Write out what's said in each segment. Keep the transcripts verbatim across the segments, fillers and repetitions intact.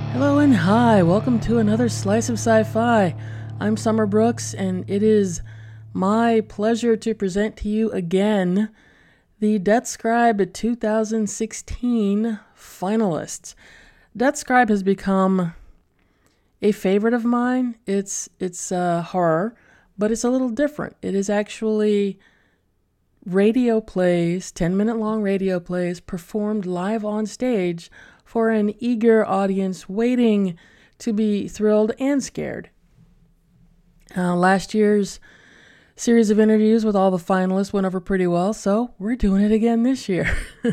Hello and hi, welcome to another Slice of Sci-Fi. I'm Summer Brooks, and it is my pleasure to present to you again the Death Scribe two thousand sixteen finalists. Death Scribe has become a favorite of mine. It's it's uh, horror, but it's a little different. It is actually radio plays, ten-minute long radio plays, performed live on stage for an eager audience waiting to be thrilled and scared. Uh, last year's series of interviews with all the finalists went over pretty well, so we're doing it again this year.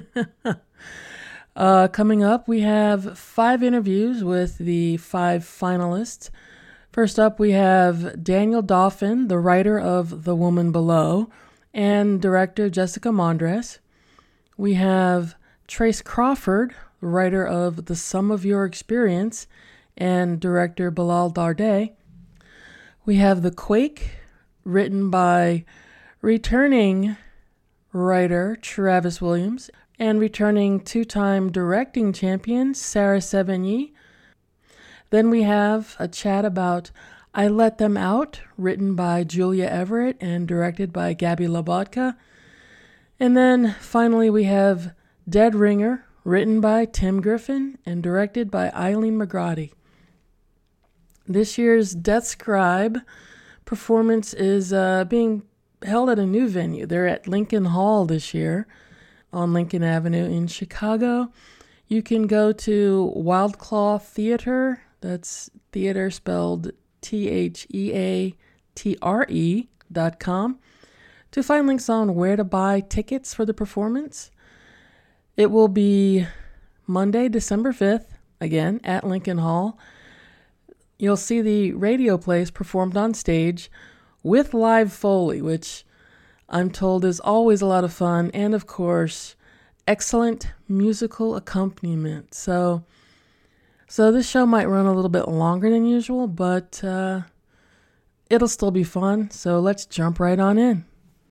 uh, coming up, we have five interviews with the five finalists. First up, we have Daniel Dauphin, the writer of The Woman Below, and director Jessica Mondres. We have Trace Crawford, writer of The Sum of Your Experience, and director Bilal Dardeh. We have The Quake, written by returning writer Travis Williams and returning two-time directing champion Sarah Sevigny. Then we have a chat about I Let Them Out, written by Julia Everett and directed by Gabby Labotka. And then finally we have Dead Ringer, written by Tim Griffin and directed by Eileen McGrady. This year's Death Scribe performance is uh, being held at a new venue. They're at Lincoln Hall this year on Lincoln Avenue in Chicago. You can go to Wild Claw Theater, that's theater spelled T H E A T R E dot com, to find links on where to buy tickets for the performance. It will be Monday, December fifth, again, at Lincoln Hall. You'll see the radio plays performed on stage with live Foley, which I'm told is always a lot of fun, and of course, excellent musical accompaniment. So, so this show might run a little bit longer than usual, but uh, it'll still be fun, so let's jump right on in.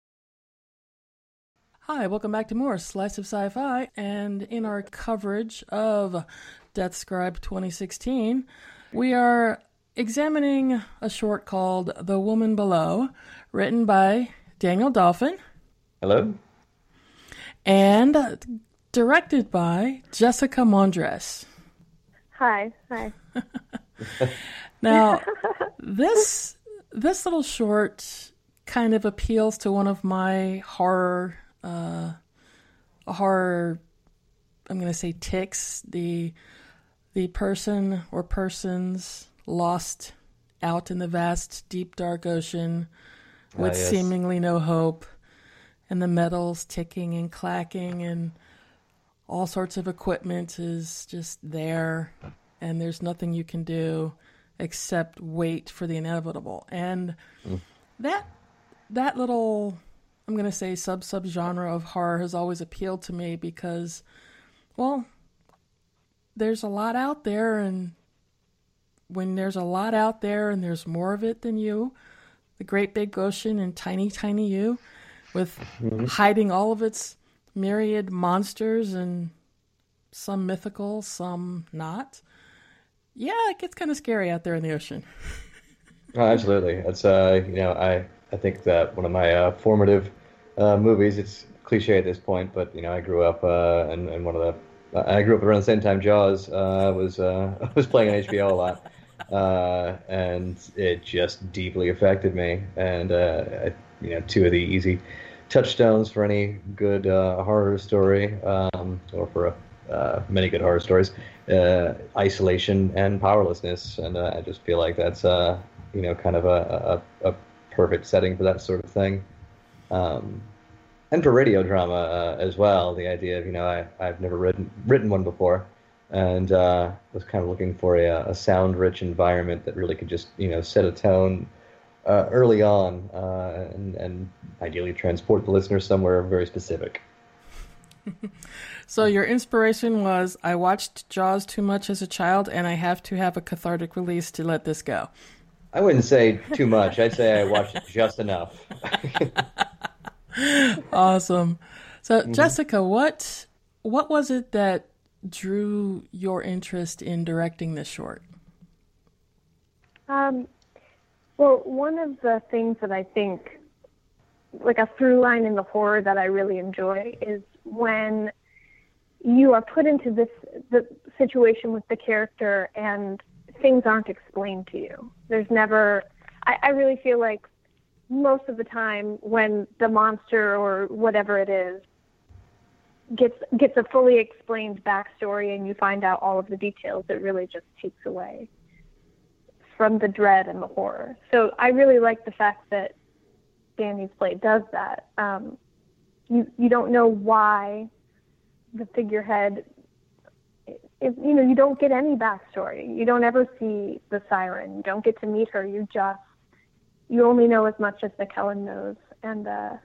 Hi, welcome back to more Slice of Sci-Fi, and in our coverage of Death Scribe twenty sixteen, we are examining a short called The Woman Below, written by Daniel Dauphin. Hello. And directed by Jessica Mondres. Hi, hi. Now, this this little short kind of appeals to one of my horror Uh, a horror, I'm going to say ticks, the the person or persons lost out in the vast, deep, dark ocean with ah, yes. seemingly no hope, and the metals ticking and clacking, and all sorts of equipment is just there, and there's nothing you can do except wait for the inevitable. And mm. that that little, I'm going to say sub-sub-genre of horror has always appealed to me because, well, there's a lot out there, and when there's a lot out there and there's more of it than you, the great big ocean and tiny, tiny you, with mm-hmm. hiding all of its myriad monsters, and some mythical, some not. Yeah, it gets kind of scary out there in the ocean. Oh, absolutely. That's, uh, you know, I... I think that one of my uh, formative uh, movies, it's cliche at this point, but, you know, I grew up uh, and, and one of the, uh, I grew up around the same time Jaws uh, was uh, was playing on H B O a lot, uh, and it just deeply affected me. And, uh, I, you know, two of the easy touchstones for any good uh, horror story, um, or for a, uh, many good horror stories, uh, isolation and powerlessness. And uh, I just feel like that's, uh, you know, kind of a, a, a perfect setting for that sort of thing, um, and for radio drama uh, as well. The idea of, you know, I, I've never written written one before, and uh, was kind of looking for a, a sound-rich environment that really could just, you know, set a tone uh, early on, uh, and, and ideally transport the listener somewhere very specific. So your inspiration was, I watched Jaws too much as a child, and I have to have a cathartic release to let this go. I wouldn't say too much. I'd say I watched just enough. Awesome. So, mm-hmm. Jessica, what what was it that drew your interest in directing this short? Um, well, one of the things that I think, like a through line in the horror that I really enjoy, is when you are put into this the situation with the character and things aren't explained to you. There's never, I, I really feel like most of the time when the monster or whatever it is gets gets a fully explained backstory and you find out all of the details, it really just takes away from the dread and the horror. So I really like the fact that Danny's play does that. Um, you you don't know why the figurehead, if, you know, you don't get any backstory. You don't ever see the siren. You don't get to meet her. You just, you only know as much as McKellen knows. And uh,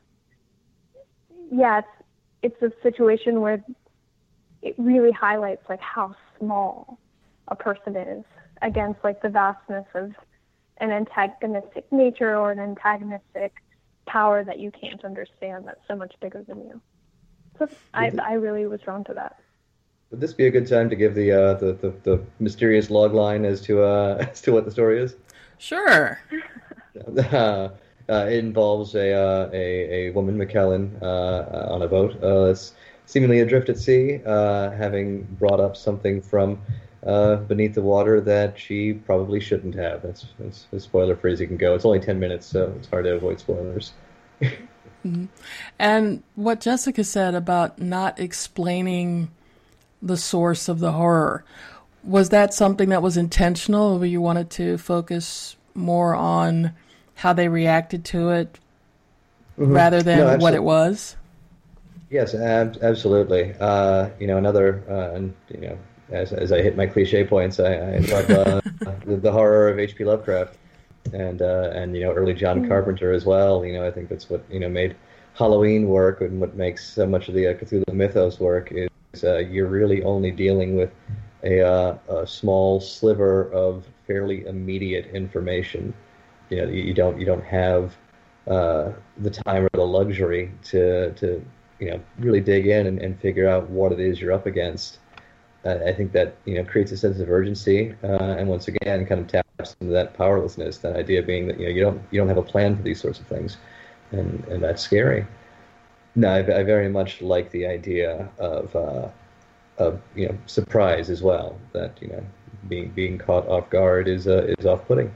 yeah, it's, it's a situation where it really highlights like how small a person is against like the vastness of an antagonistic nature or an antagonistic power that you can't understand that's so much bigger than you. So I, I really was drawn to that. Would this be a good time to give the uh, the, the, the mysterious log line as to uh, as to what the story is? Sure. uh, it involves a, uh, a a woman, McKellen, uh, on a boat uh, that's seemingly adrift at sea, uh, having brought up something from uh, beneath the water that she probably shouldn't have. That's, that's as spoiler-free as you can go. It's only ten minutes, so it's hard to avoid spoilers. Mm-hmm. And what Jessica said about not explaining the source of the horror, was that something that was intentional, or you wanted to focus more on how they reacted to it mm-hmm. rather than no, what it was? Yes, ab- absolutely. Uh, you know, another, uh, and you know, as as I hit my cliche points, I, I love uh, the, the horror of H P Lovecraft. And uh, and you know, early John Carpenter as well. You know, I think that's what you know made Halloween work, and what makes so much of the uh, Cthulhu mythos work is uh, you're really only dealing with a, uh, a small sliver of fairly immediate information. You know, you, you don't you don't have uh, the time or the luxury to to you know really dig in and, and figure out what it is you're up against. Uh, I think that you know creates a sense of urgency, uh, and once again, kind of taps into that powerlessness. That idea being that you know you don't you don't have a plan for these sorts of things, and and that's scary. No, I, I very much like the idea of uh, of you know surprise as well. That you know being being caught off guard is uh, is off-putting.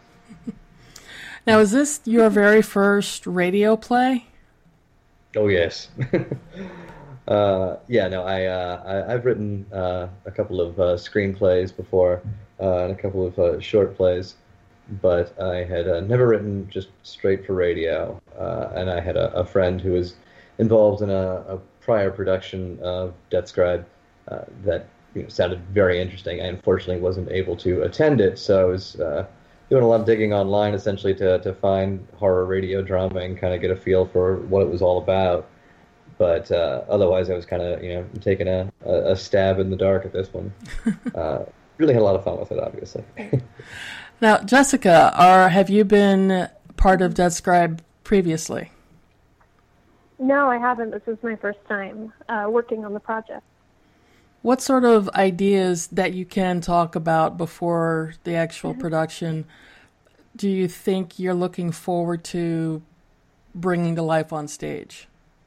Now, is this your very first radio play? Oh yes. Uh, yeah, no, I, uh, I I've written uh, a couple of uh, screenplays before uh, and a couple of uh, short plays, but I had uh, never written just straight for radio. Uh, and I had a, a friend who was involved in a, a prior production of Death Scribe uh, that you know, sounded very interesting. I unfortunately wasn't able to attend it, so I was uh, doing a lot of digging online essentially to to find horror radio drama and kind of get a feel for what it was all about. But uh, otherwise, I was kind of, you know, taking a, a, a stab in the dark at this one. Uh, really had a lot of fun with it, obviously. Now, Jessica, are, have you been part of Death Scribe previously? No, I haven't. This is my first time uh, working on the project. What sort of ideas that you can talk about before the actual production do you think you're looking forward to bringing to life on stage?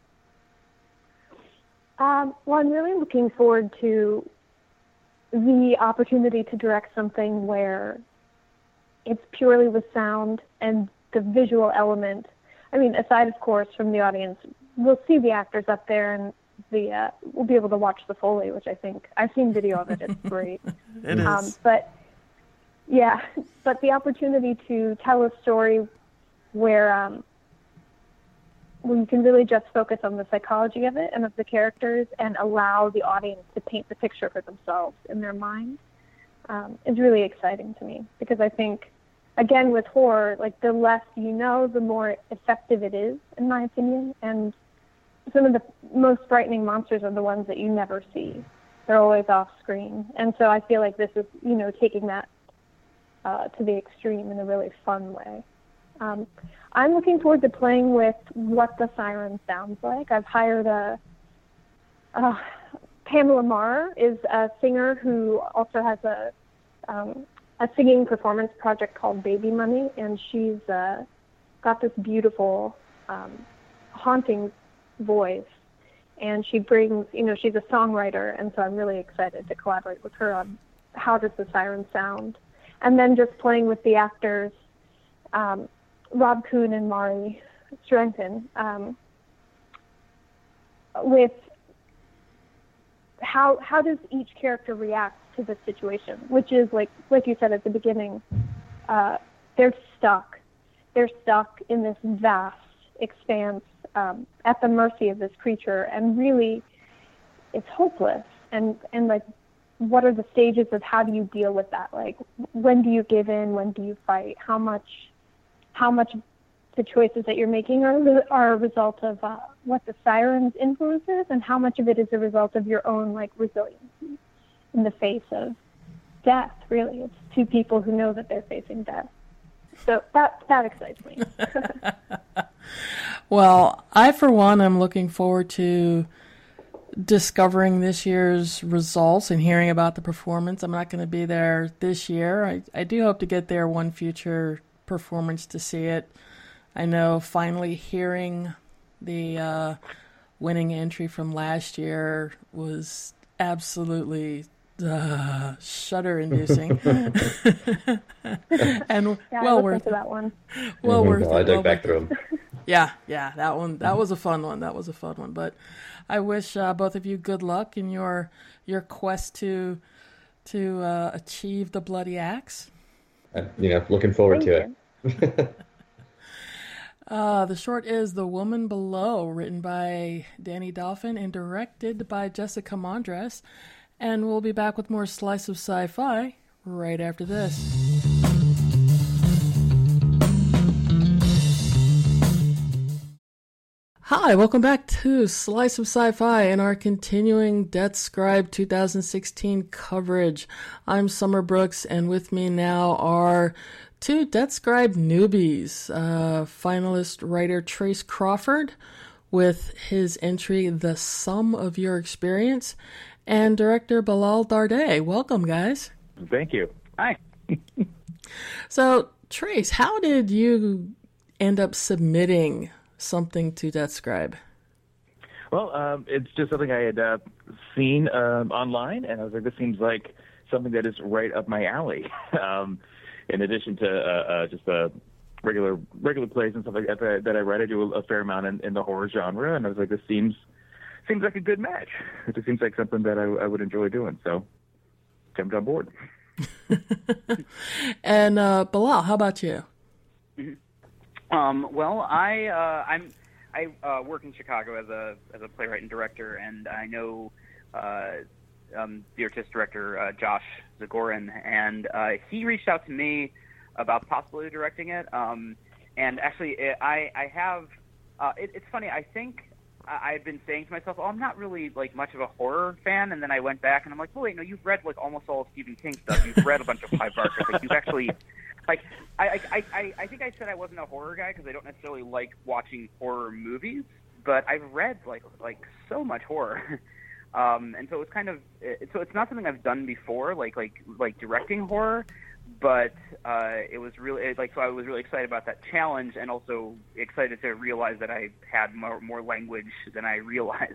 Um, well, I'm really looking forward to the opportunity to direct something where it's purely with sound and the visual element. I mean, aside, of course, from the audience, we'll see the actors up there and the uh, we'll be able to watch the Foley, which I think, I've seen video of it, it's great. It um, is. But, yeah, but the opportunity to tell a story where... Um, where you can really just focus on the psychology of it and of the characters and allow the audience to paint the picture for themselves in their mind um, is really exciting to me, because I think, again, with horror, like the less you know, the more effective it is, in my opinion. And some of the most frightening monsters are the ones that you never see. They're always off screen. And so I feel like this is, you know, taking that uh, to the extreme in a really fun way. Um, I'm looking forward to playing with what the siren sounds like. I've hired a, uh, Pamela Marr is a singer who also has a um, a singing performance project called Baby Money, and she's uh, got this beautiful, um, haunting voice. And she brings, you know, she's a songwriter, and so I'm really excited to collaborate with her on how does the siren sound. And then just playing with the actors, um, Rob Kuhn and Mari Strenton, um, with how how does each character react to the situation, which is like like you said at the beginning, uh, they're stuck. They're stuck in this vast expanse um, at the mercy of this creature, and really, it's hopeless. And and like, what are the stages of how do you deal with that? Like, when do you give in? When do you fight? How much how much the choices that you're making are are a result of uh, what the siren's influence is, and how much of it is a result of your own like resiliency in the face of death. Really, it's two people who know that they're facing death. So that that excites me. Well, I for one am looking forward to discovering this year's results and hearing about the performance. I'm not going to be there this year. I, I do hope to get there one future performance to see it. I know finally hearing the uh, winning entry from last year was absolutely uh, shudder-inducing. And yeah, well I worth to that one. Well mm-hmm. worth well, I it. dug Well back worth through them. Yeah, yeah, that one. That was a fun one. That was a fun one. But I wish uh, both of you good luck in your your quest to to uh, achieve the bloody axe. Uh, you know, looking forward Thank to you. it. Uh, the short is The Woman Below, written by Danny Dolphin and directed by Jessica Mondres. And we'll be back with more Slice of Sci-Fi right after this. Hi, welcome back to Slice of Sci-Fi and our continuing Death Scribe twenty sixteen coverage. I'm Summer Brooks, and with me now are two Death Scribe newbies, uh, finalist writer Trace Crawford with his entry, The Sum of Your Experience, and director Bilal Dardeh. Welcome, guys. Thank you. Hi. So, Trace, how did you end up submitting something to Death Scribe? Well, um, it's just something I had uh, seen um, online, and I was like, this seems like something that is right up my alley. um, in addition to uh, uh, just uh, regular regular plays and stuff like that that, that I write, I do a, a fair amount in, in the horror genre, and I was like, this seems seems like a good match. It just seems like something that I, I would enjoy doing, so jumped on board. And uh, Bilal, how about you? Um, well, I uh, I'm I uh, work in Chicago as a as a playwright and director, and I know uh, um, the artistic director uh, Josh Zagorin, and uh, he reached out to me about the possibility of directing it. Um, and actually, it, I I have uh, it, it's funny. I think I, I've been saying to myself, "Oh, I'm not really like much of a horror fan," and then I went back and I'm like, "Oh wait, no, you've read like almost all of Stephen King stuff. You've read a bunch of Clive Barker. Like you've actually." Like, I, I, I, I think I said I wasn't a horror guy because I don't necessarily like watching horror movies, but I've read like like so much horror, um, and so it's kind of it, so it's not something I've done before, like like like directing horror, but uh, it was really it, like so I was really excited about that challenge, and also excited to realize that I had more more language than I realized.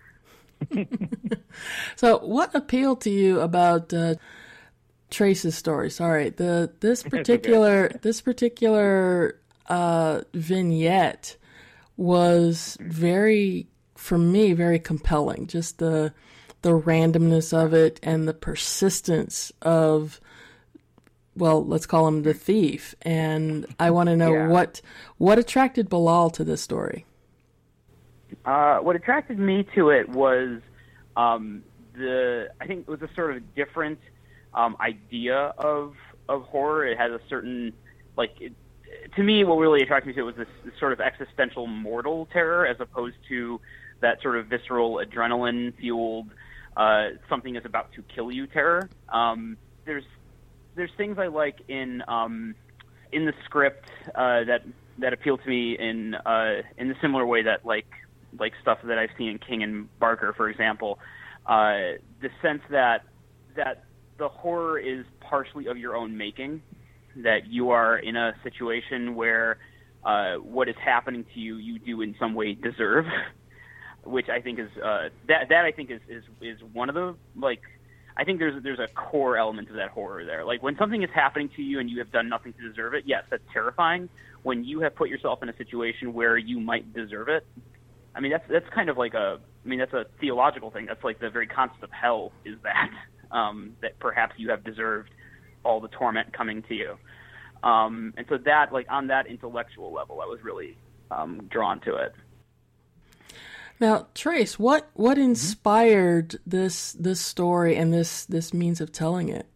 So, what appealed to you about Uh... Trace's story. Sorry, the this particular okay. this particular uh, vignette was very, for me, very compelling. Just the the randomness of it and the persistence of, well, let's call him the thief. And I want to know yeah. what what attracted Bilal to this story. Uh, what attracted me to it was um, the I think it was a sort of different. Um, idea of of horror. It has a certain, like, it, to me, what really attracted me to it was this, this sort of existential mortal terror, as opposed to that sort of visceral, adrenaline-fueled, uh, something is about to kill you terror. Um, there's there's things I like in um, in the script uh, that that appeal to me in uh, in the similar way that like like stuff that I've seen in King and Barker, for example. uh, the sense that that the horror is partially of your own making, that you are in a situation where uh, what is happening to you, you do in some way deserve, which I think is uh, that that I think is, is is one of the like. I think there's there's a core element of that horror there. Like when something is happening to you and you have done nothing to deserve it, yes, that's terrifying. When you have put yourself in a situation where you might deserve it, I mean that's that's kind of like a I mean that's a theological thing. That's like the very concept of hell is that um, that perhaps you have deserved all the torment coming to you. Um, and so that like on that intellectual level, I was really um, drawn to it. Now, Trace, what what inspired this this story and this this means of telling it?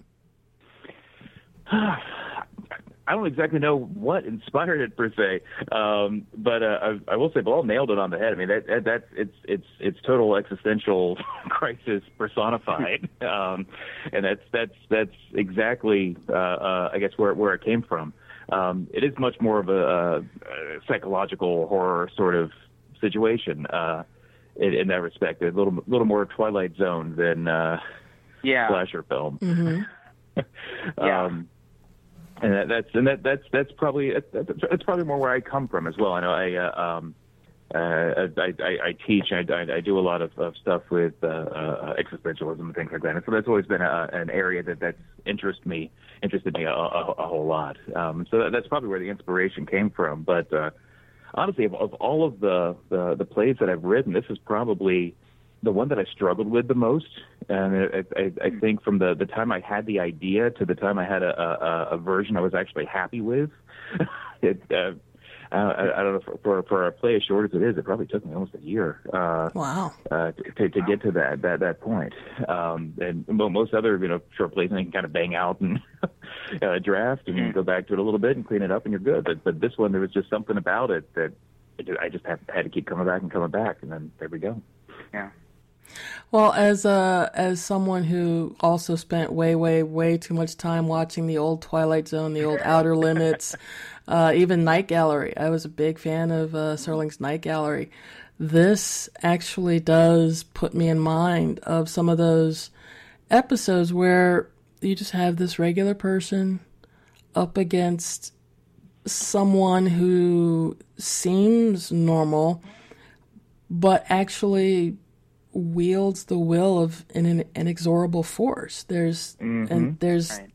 I don't exactly know what inspired it per se, um, but uh, I, I will say Bilal nailed it on the head. I mean, that, that, that's it's it's it's total existential crisis personified, um, and that's that's that's exactly uh, uh, I guess where where it came from. Um, it is much more of a, a psychological horror sort of situation uh, in, in that respect. A little little more Twilight Zone than uh, yeah. slasher film. Mm-hmm. yeah. Um, and that, that's and that that's that's probably that's, that's probably more where I come from as well. I know I uh, um, uh, I, I, I teach. I, I, I do a lot of, of stuff with uh, uh, existentialism and things like that. And so that's always been a, an area that that's interested me interested me a, a, a whole lot. Um, so that, that's probably where the inspiration came from. But uh, honestly, of, of all of the, the the plays that I've written, this is probably the one that I struggled with the most. And I, I, I think from the, the time I had the idea to the time I had a, a, a version I was actually happy with, it, uh, I, I don't know, for, for for a play as short as it is, it probably took me almost a year. Uh, wow. Uh, to to get to that that that point. Um, and most other you know short plays, you can kind of bang out and uh, draft and mm-hmm. go back to it a little bit and clean it up, and you're good. But but this one, there was just something about it that it, I just had had to keep coming back and coming back, and then there we go. Yeah. Well, as uh, as someone who also spent way, way, way too much time watching the old Twilight Zone, the old Outer Limits, uh, even Night Gallery, I was a big fan of uh, Serling's Night Gallery. This actually does put me in mind of some of those episodes where you just have this regular person up against someone who seems normal, but actually wields the will of an, an inexorable force. There's mm-hmm. and there's right.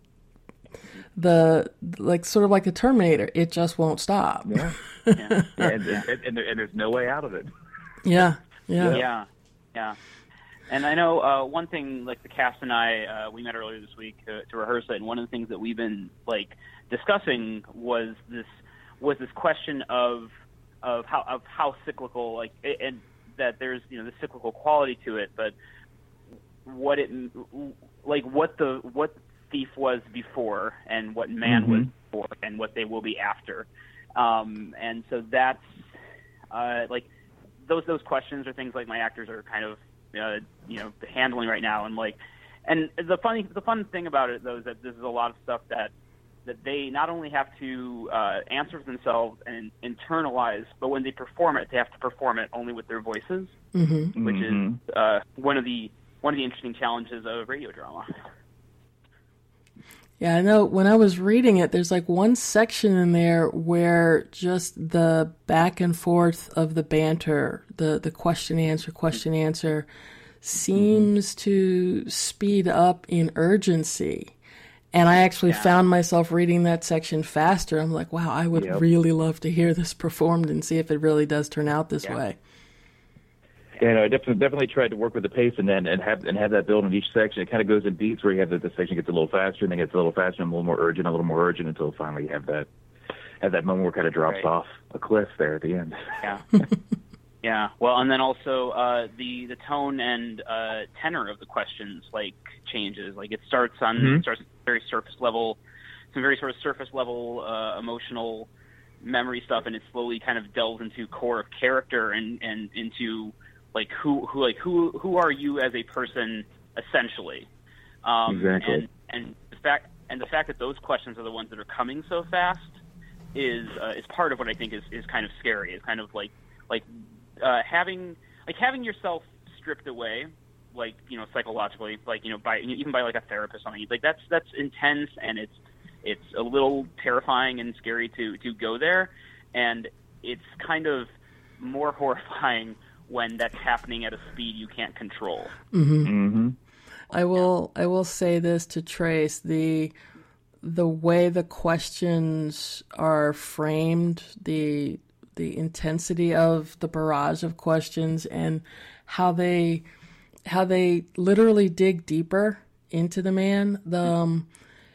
the like sort of like the Terminator. It just won't stop. Yeah, yeah. yeah and, and, and, there, and there's no way out of it. Yeah, yeah, yeah, yeah. And I know uh, one thing, like the cast and I, uh, we met earlier this week to, to rehearse it, and one of the things that we've been like discussing was this was this question of of how of how cyclical, like and. that there's, you know, the cyclical quality to it, but what it, like what the, what Thief was before and what Man mm-hmm. was before and what they will be after. Um, and so that's, uh, like those, those questions are things like my actors are kind of, uh, you know, handling right now. And like, and the funny, the fun thing about it though, is that this is a lot of stuff that, that they not only have to uh, answer for themselves and internalize, but when they perform it, they have to perform it only with their voices, mm-hmm. which mm-hmm. is uh, one of the one of the interesting challenges of radio drama. Yeah, I know. When I was reading it, there's like one section in there where just the back and forth of the banter, the the question answer question answer, seems mm-hmm. to speed up in urgency. And I actually yeah. found myself reading that section faster. I'm like, wow, I would yep. really love to hear this performed and see if it really does turn out this yeah. way. Yeah, no, I definitely definitely tried to work with the pace and then and have and have that build in each section. It kind of goes in beats where you have that the section gets a little faster and then gets a little faster and a little more urgent, a little more urgent until finally you have that have that moment where it kind of drops right. off a cliff there at the end. Yeah. Yeah, well, and then also uh, the the tone and uh, tenor of the questions like changes. Like it starts on mm-hmm. starts very surface level, some very sort of surface level uh, emotional memory stuff, and it slowly kind of delves into core of character and, and into like who who like who who are you as a person essentially. Um, exactly. And and the fact and the fact that those questions are the ones that are coming so fast is uh, is part of what I think is, is kind of scary. It's kind of like like. Uh, having like having yourself stripped away like, you know, psychologically, like, you know, by even by like a therapist or something. Like that's that's intense, and it's it's a little terrifying and scary to to go there, and it's kind of more horrifying when that's happening at a speed you can't control. Mm-hmm. Mm-hmm. I will I will say this to Trace, the the way the questions are framed, the the intensity of the barrage of questions, and how they how they literally dig deeper into the man. The um,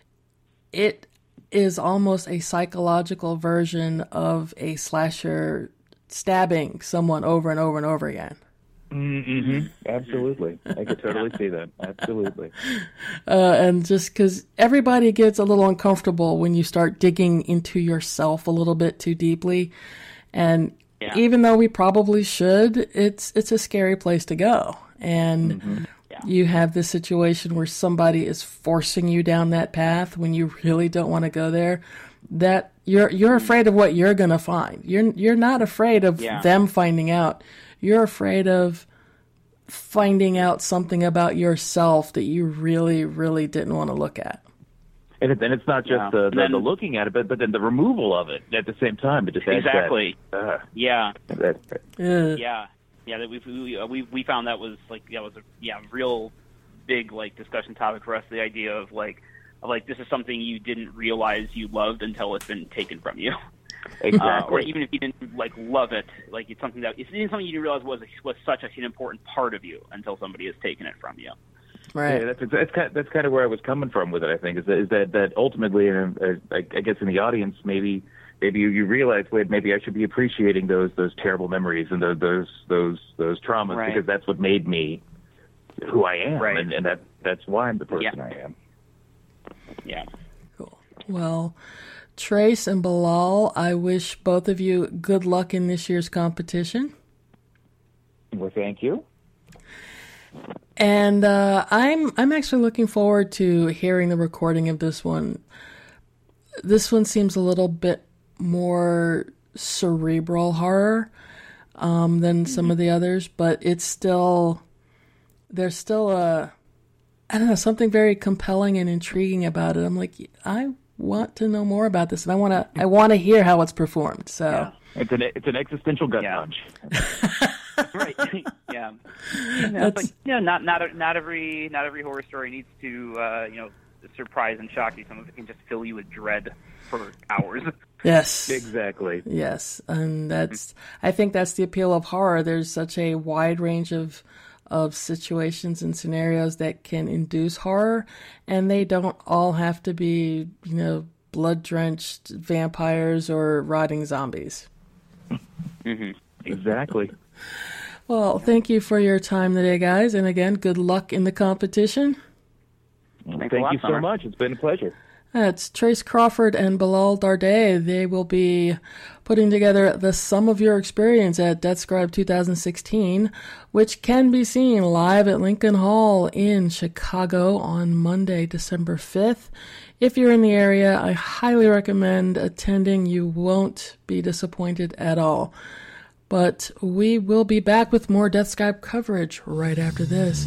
it is almost a psychological version of a slasher stabbing someone over and over and over again. Mm-hmm. Absolutely. I could totally see that. Absolutely. Uh, and just because everybody gets a little uncomfortable when you start digging into yourself a little bit too deeply. And Yeah. even though we probably should, it's it's a scary place to go. And Mm-hmm. Yeah. you have this situation where somebody is forcing you down that path when you really don't want to go there. That you're you're afraid of what you're gonna find. You're you're not afraid of Yeah. them finding out. You're afraid of finding out something about yourself that you really, really didn't want to look at. And, it, and it's not just Yeah. the, the, Then- the looking at it, but, but then the removal of it at the same time. It just adds Exactly. That, uh, Yeah. that, Ugh. Yeah, yeah. That we we uh, we we found that was like that was a yeah real big like discussion topic for us. The idea of like of like this is something you didn't realize you loved until it's been taken from you. exactly. Uh, or even if you didn't like love it, like it's something that it's something you didn't realize was was such an important part of you until somebody has taken it from you. Right. Yeah, that's that's kind of, that's kind of where I was coming from with it. I think is that is that, that ultimately, and uh, I, I guess in the audience, maybe maybe you, you realize, wait, maybe I should be appreciating those those terrible memories and the, those those those traumas Right. because that's what made me who I am, Right. and, and that that's why I'm the person Yeah. I am. Yeah. Cool. Well, Trace and Bilal, I wish both of you good luck in this year's competition. Well, thank you. And uh, I'm I'm actually looking forward to hearing the recording of this one. This one seems a little bit more cerebral horror um, than some of the others, but it's still there's still a I don't know something very compelling and intriguing about it. I'm like I want to know more about this, and I want to I want to hear how it's performed. So. Yeah. It's an it's an existential gut Yeah. punch. Right. yeah. You know, That's- but, you know, not not not every not every horror story needs to uh, you know surprise and shock you. Some of it can just fill you with dread for hours. Yes. Exactly. Yes, and that's I think that's the appeal of horror. There's such a wide range of of situations and scenarios that can induce horror, and they don't all have to be, you know, blood-drenched vampires or rotting zombies. Mm-hmm. Exactly. Well, thank you for your time today, guys, and again, good luck in the competition. Well, Thanks a thank lot, you so Summer. much. It's been a pleasure. That's Trace Crawford and Bilal Dardeh. They will be putting together the sum of your experience at DeathScribe twenty sixteen, which can be seen live at Lincoln Hall in Chicago on Monday, December fifth. If you're in the area, I highly recommend attending. You won't be disappointed at all. But we will be back with more DeathScribe coverage right after this.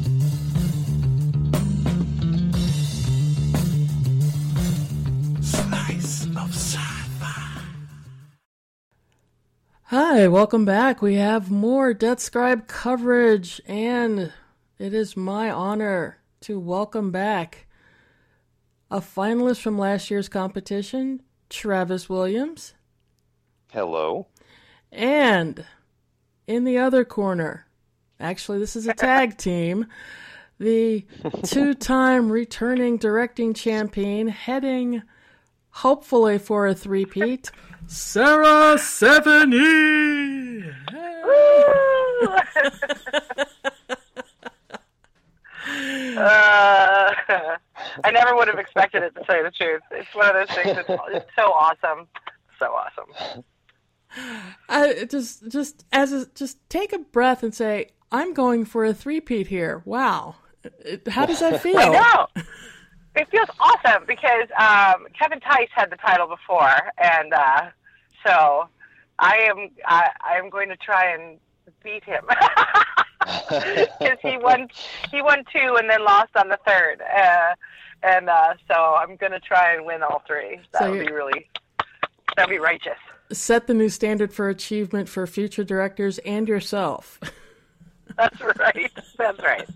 Hi, welcome back. We have more DeathScribe coverage, and it is my honor to welcome back a finalist from last year's competition, Travis Williams, Hello. and in the other corner, actually this is a tag team, the two-time returning directing champion, heading hopefully for a three-peat, Sarah Stephanie! Uh, I never would have expected it, to tell you the truth. It's one of those things that's it's so awesome. So awesome. I just, just as a, just take a breath and say, I'm going for a three-peat here. Wow. It- How does that feel? I know. It feels awesome because um, Kevin Tice had the title before, and uh, so I am I, I am going to try and beat him. because he won he won two and then lost on the third, uh, and uh, so I'm gonna try and win all three. That So would you're- be really that'd be righteous. Set the new standard for achievement for future directors and yourself. That's right. That's right.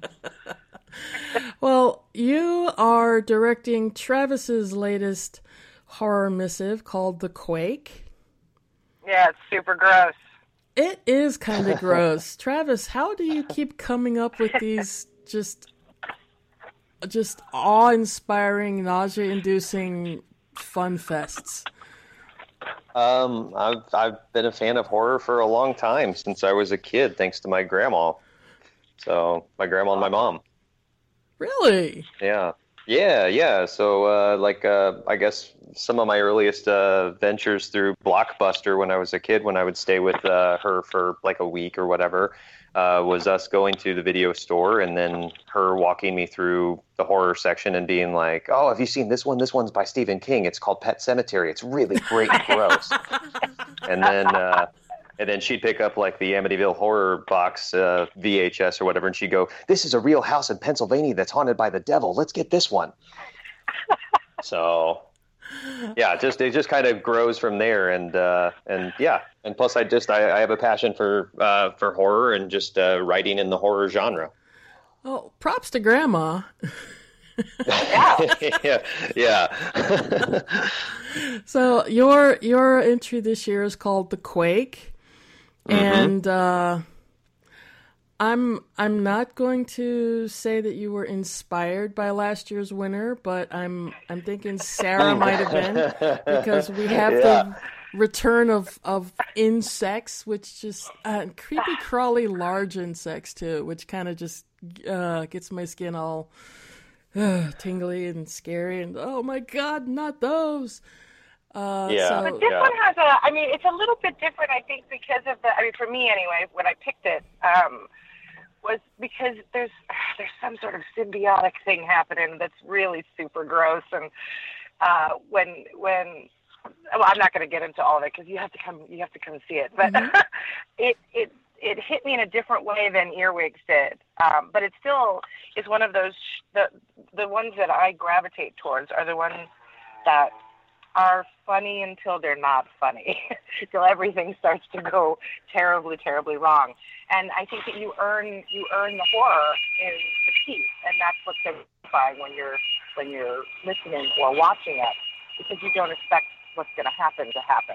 Well, you are directing Travis's latest horror missive called The Quake. Yeah, it's super gross. It is kind of gross. Travis, how do you keep coming up with these just just awe-inspiring, nausea-inducing fun fests? Um, I've I've been a fan of horror for a long time, since I was a kid, thanks to my grandma. So my grandma and my mom. Really? Yeah, yeah, yeah. So uh, like uh, I guess some of my earliest uh, ventures through Blockbuster when I was a kid, when I would stay with uh, her for like a week or whatever, uh, was us going to the video store and then her walking me through the horror section and being like, "Oh, have you seen this one? This one's by Stephen King. It's called Pet Sematary. It's really great and gross." And then uh, and then she'd pick up like the Amityville Horror box uh, V H S or whatever, and she'd go, "This is a real house in Pennsylvania that's haunted by the devil. Let's get this one." So, yeah, just it just kind of grows from there, and uh, and yeah, and plus I just I, I have a passion for uh, for horror and just uh, writing in the horror genre. Oh, props to Grandma. yeah, yeah. So your your entry this year is called The Quake, Mm-hmm. and uh, I'm I'm not going to say that you were inspired by last year's winner, but I'm I'm thinking Sarah might have been, because we have Yeah. the return of of insects, which just uh, creepy crawly large insects too, which kind of just uh, gets my skin all uh, tingly and scary, and oh my god, not those. Uh, Yeah. so- But this Yeah. one has a, I mean, it's a little bit different, I think, because of the, I mean, for me anyway, when I picked it, um, was because there's there's some sort of symbiotic thing happening that's really super gross. And uh, when, when, well, I'm not going to get into all of it because you have to come, you have to come see it. But Mhm. it, it, it hit me in a different way than Earwigs did. Um, but it still is one of those, the, the ones that I gravitate towards are the ones that are funny until they're not funny, until everything starts to go terribly, terribly wrong. And I think that you earn you earn the horror in the piece, and that's what's satisfying when you're when you're listening or watching it, because you don't expect what's going to happen to happen.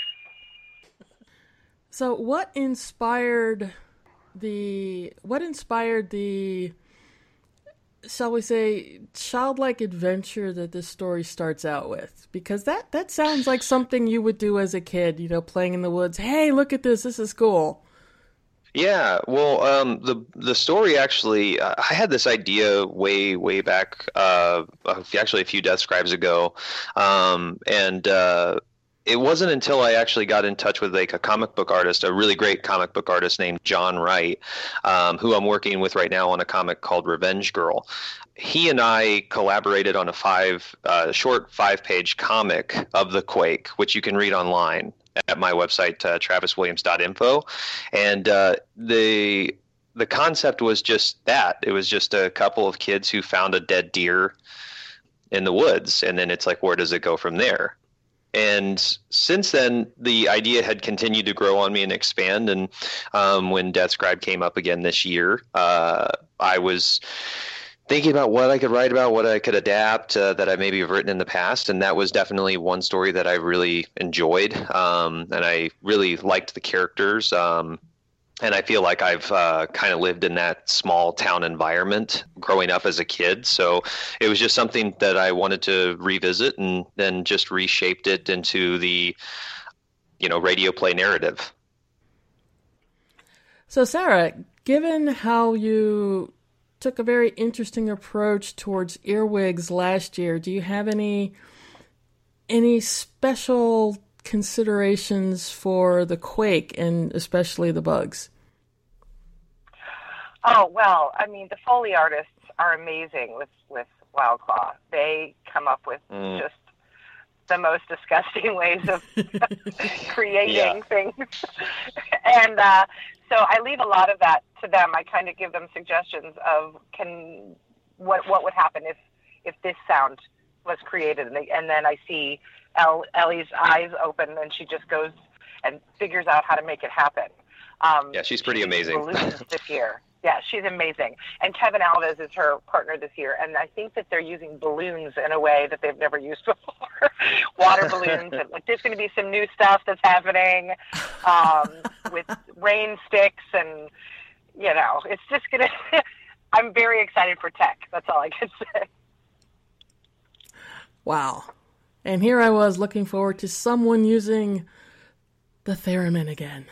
So what inspired the what inspired the shall we say childlike adventure that this story starts out with? Because that that sounds like something you would do as a kid, you know, playing in the woods. Hey, look at this. This is cool. Yeah, well, um, the the story actually, uh, I had this idea way way back, uh, actually a few Death Scribes ago, um, and uh, it wasn't until I actually got in touch with like a comic book artist, a really great comic book artist named John Wright, um, who I'm working with right now on a comic called Revenge Girl. He and I collaborated on a five uh, short five page comic of the Quake, which you can read online at my website, uh, travis williams dot info. And uh, the the concept was just that. It was just a couple of kids who found a dead deer in the woods. And then it's like, where does it go from there? And since then, the idea had continued to grow on me and expand. And um, when Death Scribe came up again this year, uh, I was thinking about what I could write about, what I could adapt uh, that I maybe have written in the past. And that was definitely one story that I really enjoyed. Um, and I really liked the characters. Um, and I feel like I've uh, kind of lived in that small town environment growing up as a kid. So it was just something that I wanted to revisit, and then just reshaped it into the, you know, radio play narrative. So Sarah, given how you took a very interesting approach towards Earwigs last year, do you have any any special considerations for the Quake and especially the bugs? Oh, well, I mean, the Foley artists are amazing with, with Wildclaw. They come up with Mm. just the most disgusting ways of creating Yeah. things. And uh, so I leave a lot of that to them. I kind of give them suggestions of can what what would happen if if this sound was created, and, they, and then I see El, Ellie's eyes open, and she just goes and figures out how to make it happen. Um, yeah, she's pretty amazing. Balloons this year. Yeah, she's amazing. And Kevin Alves is her partner this year, and I think that they're using balloons in a way that they've never used before. Water balloons. And, like, there's going to be some new stuff that's happening um, with rain sticks, and, you know, it's just going to... I'm very excited for tech. That's all I can say. Wow. And here I was looking forward to someone using the theremin again.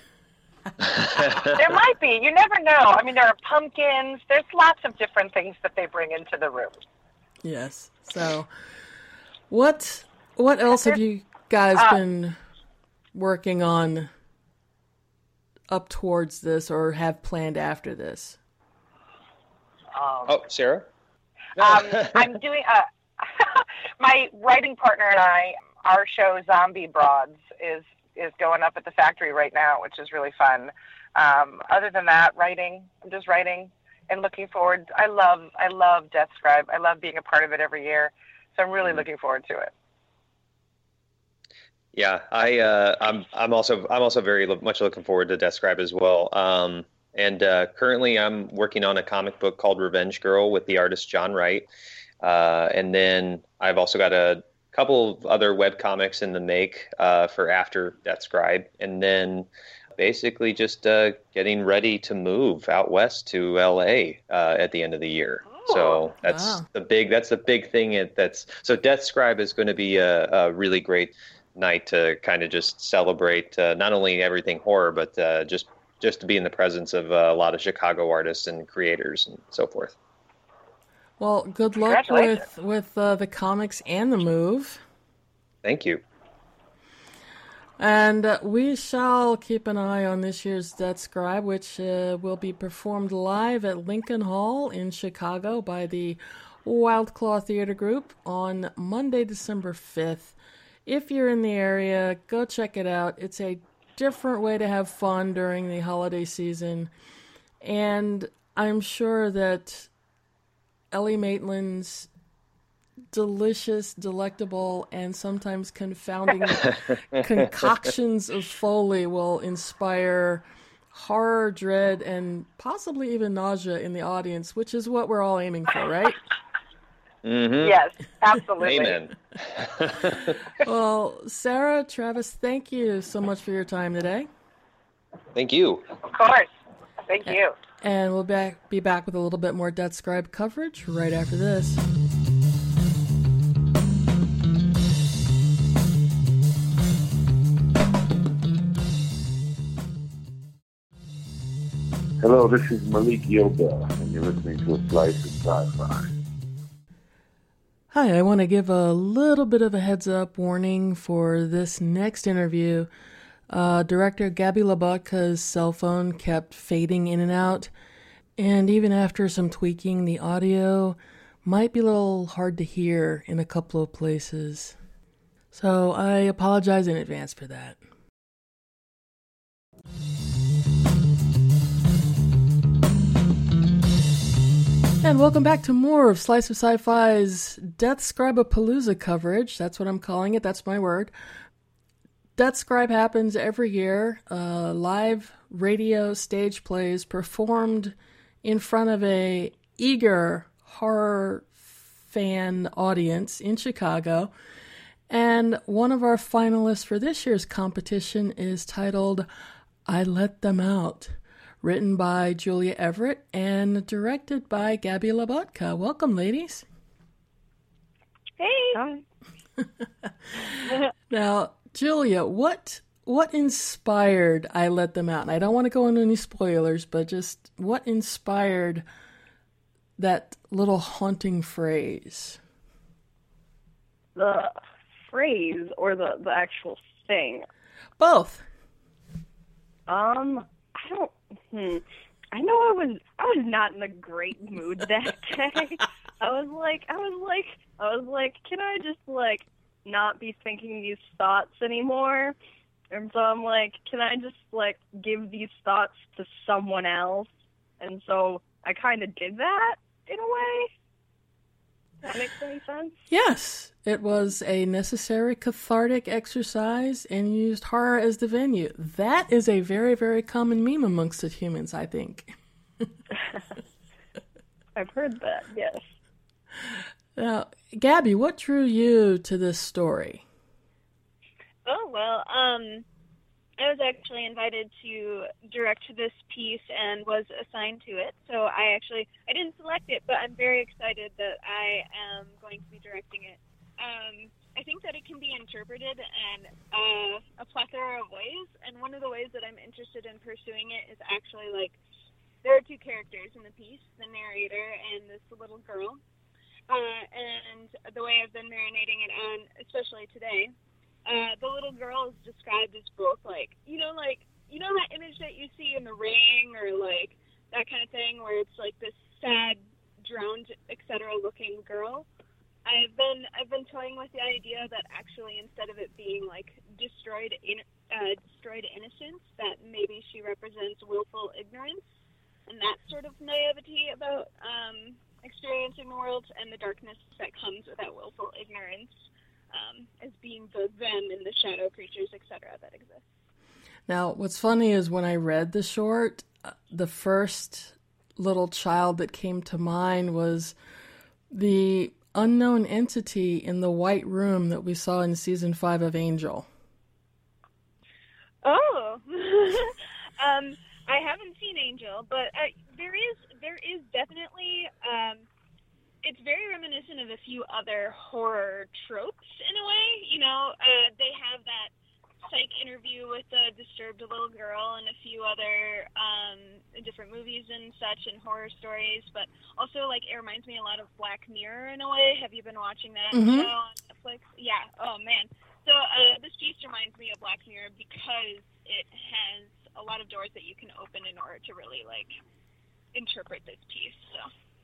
There might be. You never know. I mean, there are pumpkins. There's lots of different things that they bring into the room. Yes. So, what what else have you guys uh, been working on up towards this, or have planned after this? Um, oh, Sarah? um, I'm doing a... My writing partner and I, our show Zombie Broads is is going up at the factory right now, which is really fun. Um, other than that, writing, I'm just writing and looking forward. I love I love Death Scribe. I love being a part of it every year, so I'm really mm-hmm. looking forward to it. Yeah, I uh, I'm I'm also I'm also very lo- much looking forward to Death Scribe as well. Um, and uh, currently, I'm working on a comic book called Revenge Girl with the artist John Wright. Uh, and then I've also got a couple of other web comics in the make uh, for after Death Scribe. And then basically just uh, getting ready to move out west to L A uh, at the end of the year. Oh, so that's wow. the big, that's the big thing. It, that's so Death Scribe is going to be a, a really great night to kind of just celebrate uh, not only everything horror, but uh, just, just to be in the presence of uh, a lot of Chicago artists and creators and so forth. Well, good luck with with uh, the comics and the move. Thank you. And uh, we shall keep an eye on this year's Death Scribe, which uh, will be performed live at Lincoln Hall in Chicago by the Wild Claw Theater Group on Monday, December fifth. If you're in the area, go check it out. It's a different way to have fun during the holiday season. And I'm sure that Ellie Maitland's delicious, delectable, and sometimes confounding concoctions of Foley will inspire horror, dread, and possibly even nausea in the audience, which is what we're all aiming for, right? Mm-hmm. Yes, absolutely. Amen. Well, Sarah, Travis, thank you so much for your time today. Thank you. Of course. Thank you. And we'll back, be back with a little bit more Death Scribe coverage right after this. Hello, this is Malik Yoba, and you're listening to A Slice of Sci-Fi. Hi, I want to give a little bit of a heads-up warning for this next interview. Uh, director Gabby Labotka's cell phone kept fading in and out, and even after some tweaking, the audio might be a little hard to hear in a couple of places. So I apologize in advance for that. And welcome back to more of Slice of Sci-Fi's Death Scribe-a-Palooza coverage. That's what I'm calling it. That's my word. Death Scribe happens every year. Uh, live radio stage plays performed in front of a eager horror fan audience in Chicago. And one of our finalists for this year's competition is titled I Let Them Out, written by Julia Everett and directed by Gabby Labotka. Welcome, ladies. Hey. Hi. Now, Julia, what what inspired I Let Them Out? And I don't want to go into any spoilers, but just what inspired that little haunting phrase? The phrase or the, the actual thing? Both. Um, I don't, hmm. I know I was, I was not in a great mood that day. I was like, I was like, I was like, can I just, like, not be thinking these thoughts anymore? And so I'm like, can I just, like, give these thoughts to someone else? And so I kind of did that, in a way. That makes any sense? Yes, it was a necessary cathartic exercise and used horror as the venue. That is a very, very common meme amongst us humans, I think. I've heard that, yes. Now, Gabby, what drew you to this story? Oh, well, um, I was actually invited to direct this piece and was assigned to it. So I actually, I didn't select it, but I'm very excited that I am going to be directing it. Um, I think that it can be interpreted in uh, a plethora of ways, and one of the ways that I'm interested in pursuing it is actually, like, there are two characters in the piece, the narrator and this little girl. Uh, and the way I've been marinating it on, especially today, Uh, the little girl is described as both, like, you know, like, you know that image that you see in The Ring or, like, that kind of thing where it's, like, this sad, drowned, et cetera looking girl? I've been I've been toying with the idea that actually instead of it being, like, destroyed in, uh, destroyed innocence, that maybe she represents willful ignorance and that sort of naivety about um, experiencing the world and the darkness that comes with that willful ignorance. Um, as being the them and the shadow creatures, et cetera, that exist. Now, what's funny is when I read the short, uh, the first little child that came to mind was the unknown entity in the white room that we saw in season five of Angel. Oh, um, I haven't seen Angel, but uh, there is there is definitely. Um, It's very reminiscent of a few other horror tropes in a way. You know, uh, they have that psych interview with the disturbed little girl and a few other um, different movies and such and horror stories. But also, like, it reminds me a lot of Black Mirror in a way. Have you been watching that Mm-hmm. show on Netflix? Yeah. Oh, man. So uh, this piece reminds me of Black Mirror because it has a lot of doors that you can open in order to really, like, interpret this piece. So.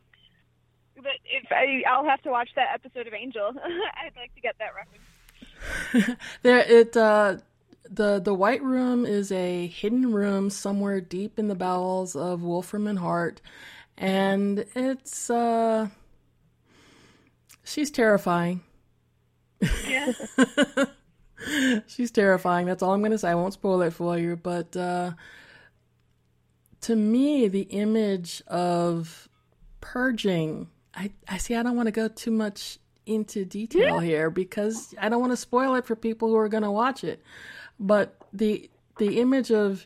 But if I, I'll have to watch that episode of Angel. I'd like to get that reference. there, it uh, the the White Room is a hidden room somewhere deep in the bowels of Wolfram and Hart, and it's uh, she's terrifying. Yeah. She's terrifying. That's all I'm going to say. I won't spoil it for you, but uh, to me, the image of purging. I, I see, I don't want to go too much into detail here because I don't want to spoil it for people who are going to watch it. But the the image of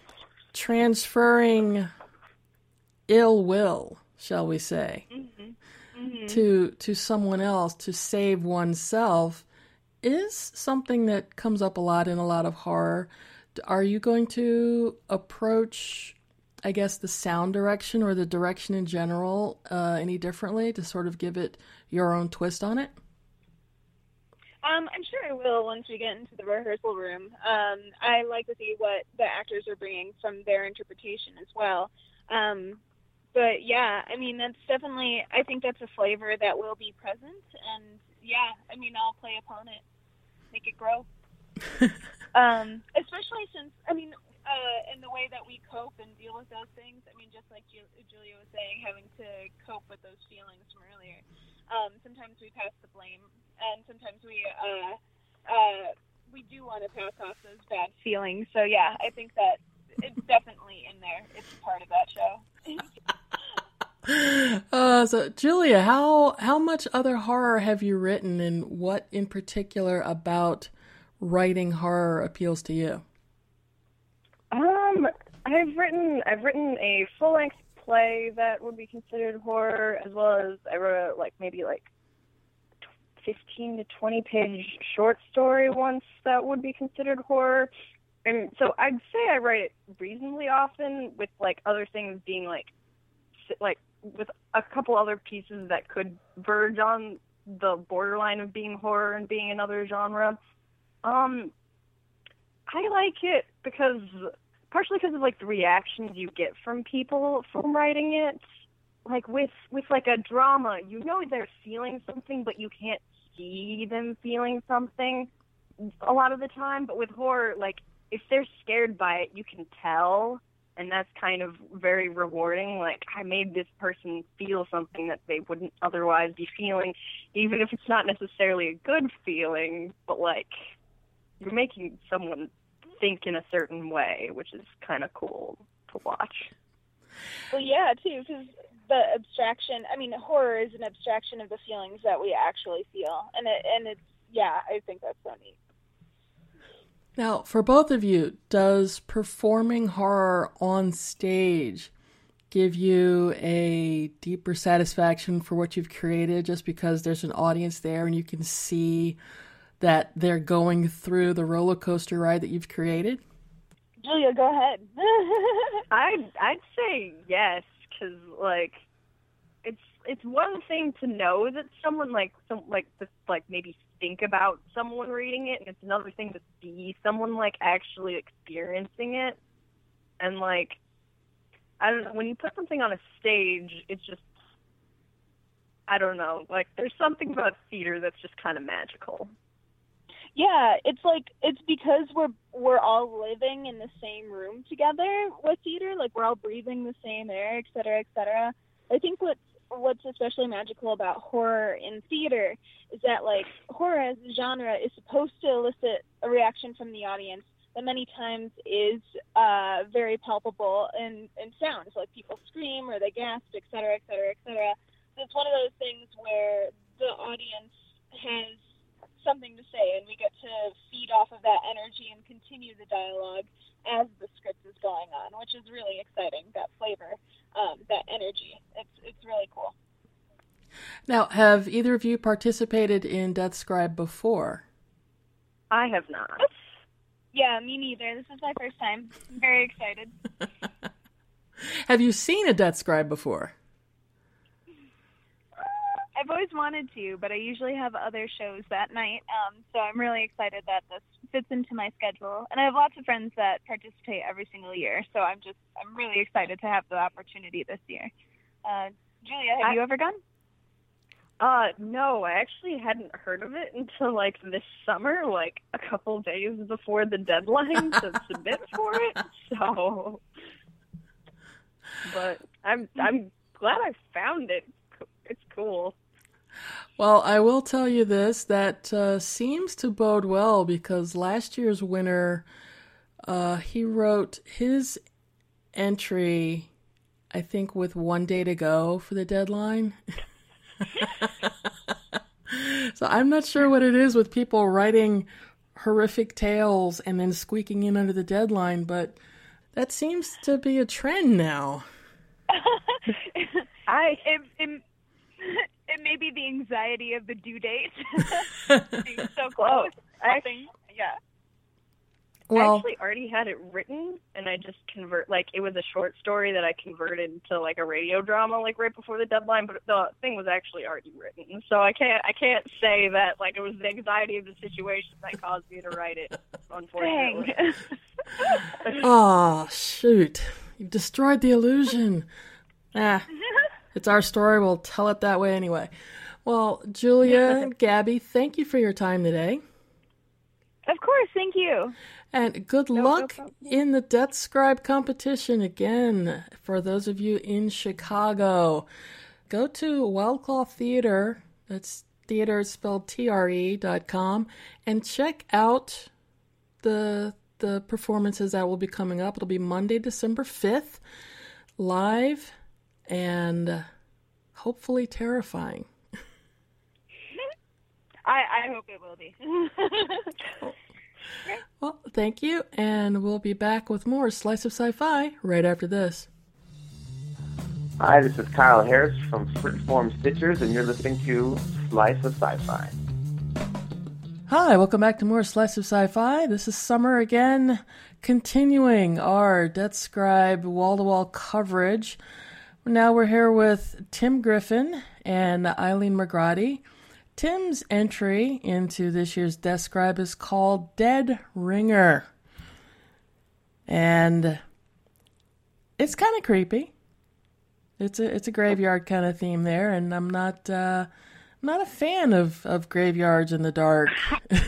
transferring ill will, shall we say, Mm-hmm. Mm-hmm. to to someone else to save oneself is something that comes up a lot in a lot of horror. Are you going to approach, I guess, the sound direction or the direction in general uh, any differently to sort of give it your own twist on it? Um, I'm sure I will once we get into the rehearsal room. Um, I like to see what the actors are bringing from their interpretation as well. Um, but yeah, I mean, that's definitely, I think that's a flavor that will be present. And yeah, I mean, I'll play upon it, make it grow. um, especially since, I mean, Uh, and the way that we cope and deal with those things. I mean, just like Ju- Julia was saying, having to cope with those feelings from earlier. Um, sometimes we pass the blame, and sometimes we uh, uh, we do want to pass off those bad feelings. So yeah, I think that it's definitely in there. It's part of that show. uh, so Julia, how how much other horror have you written, and what in particular about writing horror appeals to you? Um, I've written I've written a full length play that would be considered horror, as well as I wrote like maybe like fifteen to twenty page short story once that would be considered horror. And so I'd say I write it reasonably often, with like other things being like like with a couple other pieces that could verge on the borderline of being horror and being another genre. Um, I like it because, partially because of like the reactions you get from people from writing it. Like with, with like a drama, you know they're feeling something, but you can't see them feeling something a lot of the time. But with horror, like if they're scared by it, you can tell, and that's kind of very rewarding. Like, I made this person feel something that they wouldn't otherwise be feeling, even if it's not necessarily a good feeling, but, like, you're making someone think in a certain way, which is kind of cool to watch. Well, yeah, too, because the abstraction, I mean, horror is an abstraction of the feelings that we actually feel, and it, and it's, yeah, I think that's so neat. Now, for both of you, does performing horror on stage give you a deeper satisfaction for what you've created just because there's an audience there and you can see that they're going through the roller coaster ride that you've created? Julia, go ahead. I'd, I'd say yes, because, like, it's it's one thing to know that someone, like, some, like, this, like maybe think about someone reading it, and it's another thing to see someone, like, actually experiencing it. And, like, I don't know, when you put something on a stage, it's just, I don't know, like, there's something about theater that's just kind of magical. Yeah, it's like, it's because we're we're all living in the same room together with theater, like, we're all breathing the same air, et cetera, et cetera. I think what's, what's especially magical about horror in theater is that, like, horror as a genre is supposed to elicit a reaction from the audience that many times is uh, very palpable in, in sounds, like people scream or they gasp, et cetera, et cetera, et cetera. So it's one of those things where the audience has something to say, and we get to feed off of that energy and continue the dialogue as the script is going on, which is really exciting, that flavor, um, that energy. It's it's really cool. Now, have either of you participated in Death Scribe before? I have not. Yeah, me neither. This is my first time. I'm very excited. Have you seen a Death Scribe before? I've always wanted to, but I usually have other shows that night, um, so I'm really excited that this fits into my schedule. And I have lots of friends that participate every single year, so I'm just, I'm really excited to have the opportunity this year. Uh, Julia, have I, you ever gone? Uh, no, I actually hadn't heard of it until, like, this summer, like, a couple days before the deadline to submit for it, so, but I'm, I'm glad I found it. It's cool. Well, I will tell you this, that uh, seems to bode well, because last year's winner, uh, he wrote his entry, I think, with one day to go for the deadline. So I'm not sure what it is with people writing horrific tales and then squeaking in under the deadline, but that seems to be a trend now. I it, it, it may be the anxiety of the due date being so close. I, yeah. Well, I actually already had it written, and I just convert, like, it was a short story that I converted to, like, a radio drama, like, right before the deadline, but the thing was actually already written, so I can't, I can't say that, like, it was the anxiety of the situation that caused me to write it, unfortunately. Oh, shoot. You destroyed the illusion. Ah, it's our story. We'll tell it that way anyway. Well, Julia and Gabby, thank you for your time today. Of course, thank you. And good no, luck no in the Death Scribe competition again. For those of you in Chicago, go to Wildclaw Theater, that's theater spelled T R E dot com, and check out the the performances that will be coming up. It'll be Monday, December fifth, live and hopefully terrifying. I, I hope it will be. Well, thank you, and we'll be back with more Slice of Sci-Fi right after this. Hi, this is Kyle Harris from Freeform Stitchers, and you're listening to Slice of Sci-Fi. Hi, welcome back to more Slice of Sci-Fi. This is Summer again, continuing our Death Scribe wall-to-wall coverage. Now we're here with Tim Griffin and Eileen McGrady. Tim's entry into this year's Death Scribe is called Dead Ringer. And it's kind of creepy. It's a it's a graveyard kind of theme there, and I'm not uh, I'm not a fan of, of graveyards in the dark.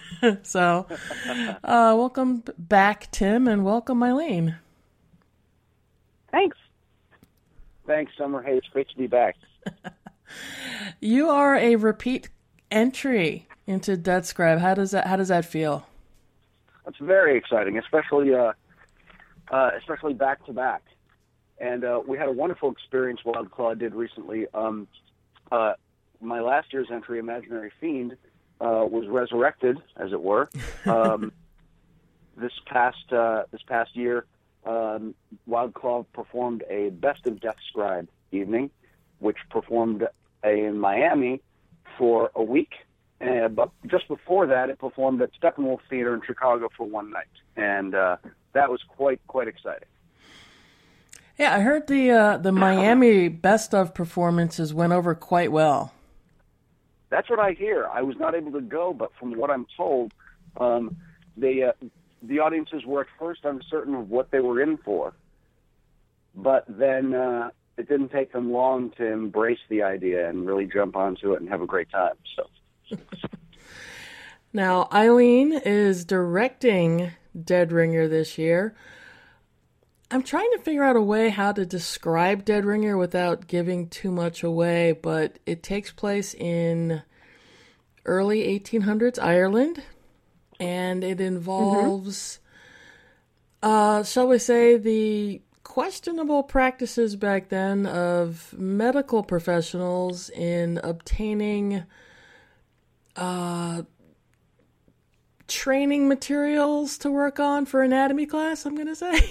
So, uh, welcome back, Tim, and welcome, Eileen. Thanks. Thanks, Summer. Hey, it's great to be back. You are a repeat entry into Dead Scribe. How does that How does that feel? It's very exciting, especially uh, uh, especially back to back. And uh, we had a wonderful experience Wild Claw did recently. Um, uh, my last year's entry, Imaginary Fiend, uh, was resurrected, as it were. Um, this past uh, this past year, um, Wild Claw performed a Best of Death Scribe evening, which performed in Miami for a week. Uh, but just before that, it performed at Steppenwolf Theater in Chicago for one night, and uh, that was quite quite exciting. Yeah, I heard the uh, the Miami Best of performances went over quite well. That's what I hear. I was not able to go, but from what I'm told, um, they uh, the audiences were at first uncertain of what they were in for, but then uh, it didn't take them long to embrace the idea and really jump onto it and have a great time. So. Now, Eileen is directing Dead Ringer this year. I'm trying to figure out a way how to describe Dead Ringer without giving too much away, but it takes place in early eighteen hundreds Ireland, and it involves, mm-hmm. uh, shall we say, the questionable practices back then of medical professionals in obtaining uh, training materials to work on for anatomy class, I'm going to say.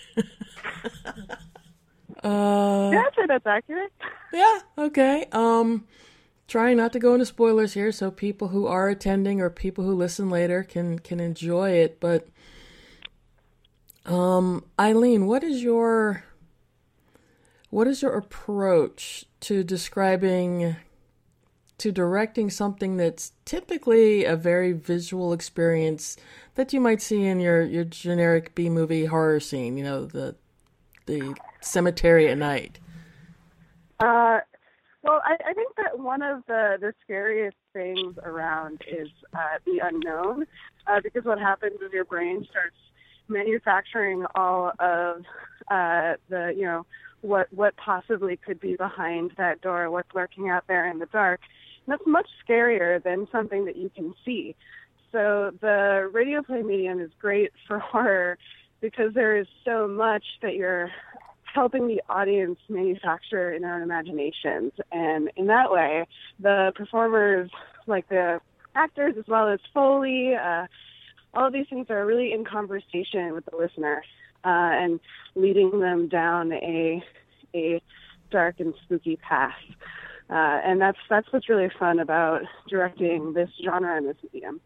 uh, yeah, I'd say that's accurate. Yeah, okay. Um, trying not to go into spoilers here, so people who are attending or people who listen later can can enjoy it. But, um, Eileen, what is your what is your approach to describing, to directing something that's typically a very visual experience that you might see in your, your generic B-movie horror scene, you know, the the cemetery at night? Uh, well, I, I think that one of the, the scariest things around is uh, the unknown, uh, because what happens is your brain starts manufacturing all of uh, the, you know, what what possibly could be behind that door, what's lurking out there in the dark. And that's much scarier than something that you can see. So the radio play medium is great for horror because there is so much that you're helping the audience manufacture in their own imaginations. And in that way, the performers, like the actors as well as Foley, uh, all of these things are really in conversation with the listener uh, and leading them down a a dark and spooky path. Uh, and that's that's what's really fun about directing this genre and this medium.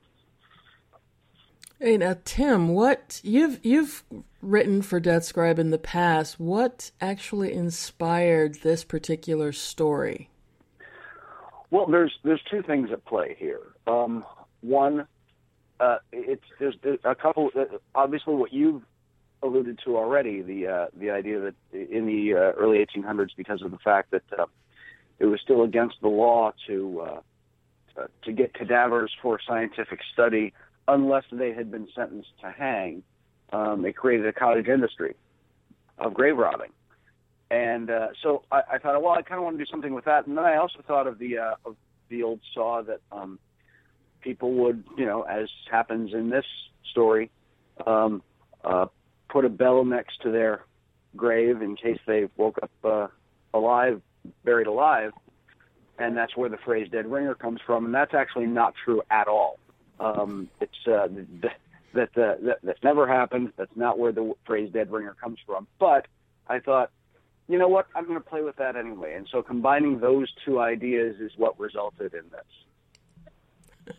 Hey, now, Tim, what you've you've written for Death Scribe in the past. What actually inspired this particular story? Well, there's there's two things at play here. Um, one, uh, it's there's, there's a couple. Uh, obviously, what you've alluded to already, the uh, the idea that in the uh, early eighteen hundreds, because of the fact that uh, it was still against the law to uh, uh, to get cadavers for scientific study unless they had been sentenced to hang. Um, it created a cottage industry of grave robbing. And uh, so I, I thought, well, I kind of want to do something with that. And then I also thought of the uh, of the old saw that um, people would, you know, as happens in this story, um, uh, put a bell next to their grave in case they woke up uh, alive, buried alive. And that's where the phrase dead ringer comes from. And that's actually not true at all. Um, it's uh, th- that, uh, that that never happened. That's not where the phrase dead ringer comes from. But I thought, you know what? I'm going to play with that anyway. And so combining those two ideas is what resulted in this.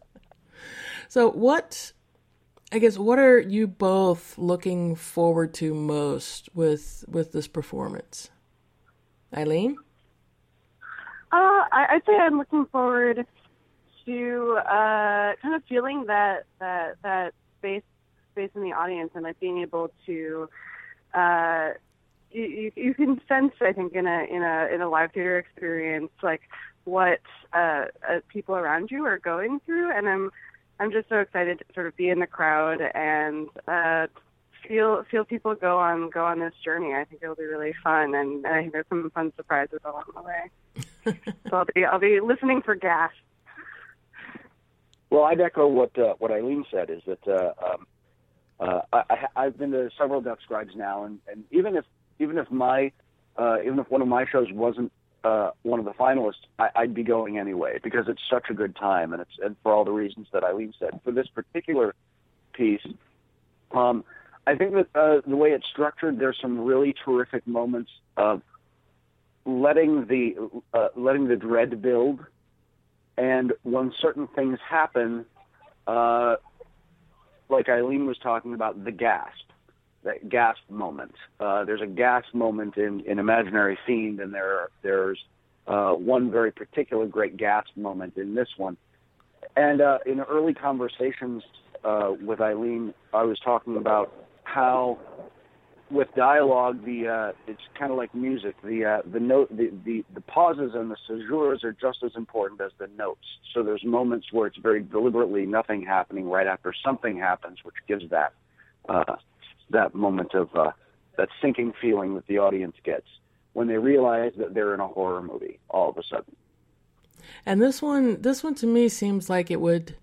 So what, I guess, what are you both looking forward to most with with this performance? Eileen? Uh, I, I'd say I'm looking forward to uh, kind of feeling that that that space space in the audience, and like being able to uh, you, you can sense, I think, in a in a in a live theater experience, like what uh, uh, people around you are going through, and I'm I'm just so excited to sort of be in the crowd and uh, feel feel people go on go on this journey. I think it'll be really fun, and, and I think there's some fun surprises along the way. So I'll be I'll be listening for gas. Well, I'd echo what uh, what Eileen said. Is that uh, um, uh, I, I've been to several Death Scribes now, and, and even if even if my uh, even if one of my shows wasn't uh, one of the finalists, I, I'd be going anyway because it's such a good time, and it's and for all the reasons that Eileen said. For this particular piece, um, I think that uh, the way it's structured, there's some really terrific moments of letting the uh, letting the dread build, and when certain things happen, uh, like Eileen was talking about, the gasp, that gasp moment. Uh, there's a gasp moment in, in Imaginary Fiend, and there there's uh, one very particular great gasp moment in this one. And uh, in early conversations uh, with Eileen, I was talking about how with dialogue, the uh, it's kind of like music. The uh, the note, the, the the pauses and the caesures are just as important as the notes. So there's moments where it's very deliberately nothing happening right after something happens, which gives that uh, that moment of uh, that sinking feeling that the audience gets when they realize that they're in a horror movie all of a sudden. And this one, this one to me seems like it would